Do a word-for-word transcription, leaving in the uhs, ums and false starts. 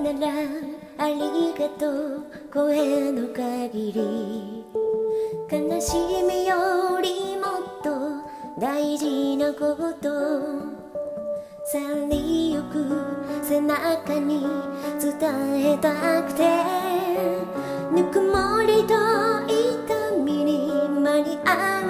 ならありがとう声の限り、悲しみよりもっと大事なこと、去りゆく背中に伝えたくて、ぬくもりと痛みに間に合う